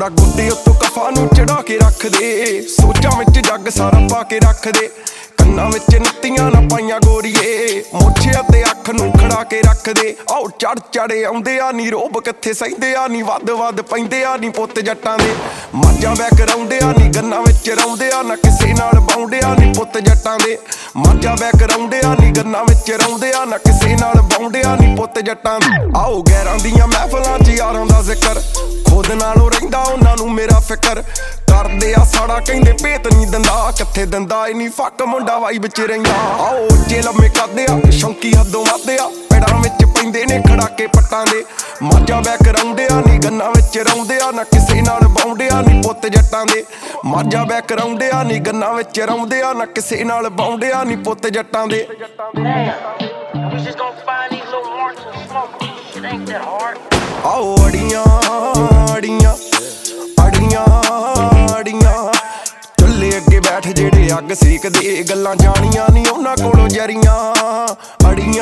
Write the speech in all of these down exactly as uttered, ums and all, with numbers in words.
ਤਾਂ ਗੁੱਡੇ ਉੱਤੋਂ ਕਫਾ ਨੂੰ ਚੜਾ ਕੇ ਰੱਖ ਦੇ, ਸੋਚਾਂ ਵਿੱਚ ਜੱਗ ਸਾਰਾ ਪਾ ਕੇ ਰੱਖ ਦੇ। ਕੰਨਾਂ ਵਿੱਚ ਨੱਤੀਆਂ ਨਾ ਪਾਈਆਂ ਗੋਰੀਏ, ਮੋਛਿਆਂ ਤੇ ਅੱਖ ਨੂੰ ਖੜਾ ਕੇ ਰੱਖ ਦੇ। ਆਓ ਚੜ ਚੜੇ ਆਉਂਦੇ ਆ ਨੀ ਰੋਬ ਕਿੱਥੇ ਸਹਿੰਦੇ ਆ ਨੀ, ਵੱਧ ਵੱਧ ਪੈਂਦੇ ਆ ਨੀ ਪੁੱਤ ਜੱਟਾਂ ਦੇ। ਮਾਝਾਂ ਬੈ ਕਰਾਉਂਦੇ ਆ ਨੀ ਗੰਨਾਂ ਵਿੱਚ ਰੌਂਦੇ ਆ, ਨਾ ਕਿਸੇ ਨਾਲ ਬਾਉਂਦੇ ਆ ਨੀ ਪੁੱਤ ਜੱਟਾਂ ਦੇ। ਮਾਝਾਂ ਬੈ ਕਰਾਉਂਦੇ ਆ ਨੀ ਗੰਨਾਂ ਵਿੱਚ ਰੌਂਦੇ ਆ, ਨਾ ਕਿਸੇ ਨਾਲ ਬਾਉਂਦੇ ਆ ਨੀ ਪੁੱਤ ਜੱਟਾਂ ਦੇ। ਆਓ ਗੈਰਾਂ ਦੀਆਂ ਮਹਿਫਲਾਂ 'ਚ ਯਾਰਾਂ ਦਾ ਜ਼ਿਕਰ, ਖੁਦ ਨਾਲੋਂ ਰਹਿੰਦਾ ਉਹਨਾਂ ਨੂੰ ਮੇਰਾ ਫਿਕਰ। ਕਰਦੇ ਆ ਸਾੜਾ ਕਹਿੰਦੇ ਭੇਤ ਨਹੀਂ ਦਿੰਦਾ, ਕਿੱਥੇ ਦਿੰਦਾ ਈ ਨੀ ਫੱਕ ਮੁੰਡਾ ਵਾਈ ਵਿੱਚ ਰਹਿੰਦਾ। ਆਓ ਉੱਚੇ ਲੰਮੇ ਕਰਦੇ ਆ ਸ਼ੌਂਕੀ ਹੱਦੋਂ ਵੱਧ ਆ, ਪੈੜਾਂ ਵਿੱਚ ਪੈਂਦੇ ਨੇ ਖੜਾਕੇ ਪੱਟਾਂ ਦੇ। ਮਾਝਾਂ ਬੈ ਕਰਾਉਂਦੇ ਆ ਨੀ ਗੰਨਾਂ ਵਿੱਚ ਰੌਂਦੇ ਆ, ਨਾ ਕਿਸੇ ਨਾਲ ਬਾਉਂਦੇ ਆ ਨੀ ਪੁੱਤ ਜੱਟਾਂ ਦੇ। ਮਾਝਾਂ ਬੈ ਕਰਾਉਂਦੇ ਆ ਨੀ ਗੰਨਾਂ ਵਿੱਚ ਰੌਂਦੇ ਆ, ਨਾ ਕਿਸੇ ਨਾਲ ਬਾਉਂਦੇ ਆ ਨੀ ਪੁੱਤ ਜੱਟਾਂ ਦੇ। ਆਓ ਅੜੀਆਂ ਅੜੀਆਂ ਅੜੀਆਂ ਅੜੀਆਂ, ਚੁੱਲ੍ਹੇ ਅੱਗੇ ਬੈਠ ਜਿਹੜੇ ਅੱਗ ਸੇਕਦੇ, ਗੱਲਾਂ ਜਾਣੀਆਂ ਨੀ ਉਹਨਾਂ ਕੋਲੋਂ ਜਰੀਆਂ। ਅੜੀਆਂ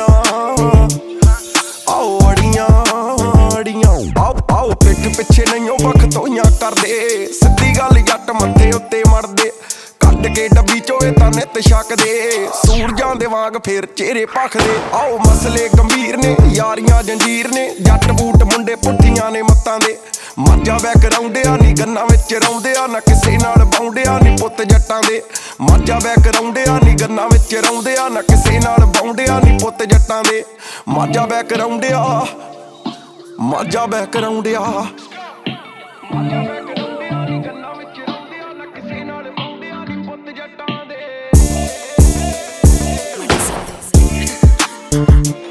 ਆਓ ਅੜੀਆਂ ਅੜੀਆਂ, ਆਓ ਆਓ ਪਿੱਠ ਪਿੱਛੇ ਨਹੀਂਓ ਬਖਤੋਈਆਂ ਕਰਦੇ, ਸਿੱਧੀ ਗੱਲ ਜੱਟ ਮੱਥੇ ਉੱਤੇ ਮੜਦੇ। ਕੱਢ ਕੇ ਡੱਬੀ ਚੋਏ ਤਾਂ ਨਿੱਤ ਛਕਦੇ, ਸੂਰਜਾਂ ਦੇ ਵਾਂਗ ਫੇਰ ਚਿਹਰੇ ਭਖਦੇ। ਆਓ ਮਸਲੇ ਗੰਭੀਰ ਨੇ, ਯਾਰੀਆਂ ਜੰਜੀਰ ਨੇ, ਜੱਟ ਬੂਟ ਮੁੰਡੇ ਪੁੱਠੀਆਂ ਨੇ ਮੱਤਾਂ ਦੇ। ਮਾਝਾਂ ਬੈ ਕਰਾਉਂਦੇ ਆ ਨੀ ਗੰਨਾਂ ਵਿੱਚ ਰੌਂਦੇ ਆ, ਨਾ ਕਿਸੇ ਨਾਲ ਬਾਉਂਦੇ ਆ ਨੀ ਪੁੱਤ ਜੱਟਾਂ ਦੇ। ਮਾਝਾਂ ਬੈ ਕਰਾਉਂਦੇ ਆ ਨੀ ਗੰਨਾਂ ਵਿੱਚ ਰੌਂਦੇ ਆ, ਨਾ ਕਿਸੇ ਨਾਲ ਬਾਉਂਦੇ ਆ ਨੀ ਪੁੱਤ ਜੱਟਾਂ ਦੇ। ਮਾਝਾਂ ਬੈ ਕਰਾਉਂਦੇ ਆ, ਮਾਝਾਂ ਬੈ ਕਰਾਉਂਦੇ ਆ, ਮਾਝਾਂ ਬੈ ਕਰਾਉਂਦੇ ਆ ਨੀ ਗੰਨਾਂ ਵਿੱਚ ਰੌਂਦੇ ਆ, ਨਾ ਕਿਸੇ ਨਾਲ ਬਾਉਂਦੇ ਆ ਨੀ ਪੁੱਤ ਜੱਟਾਂ ਦੇ।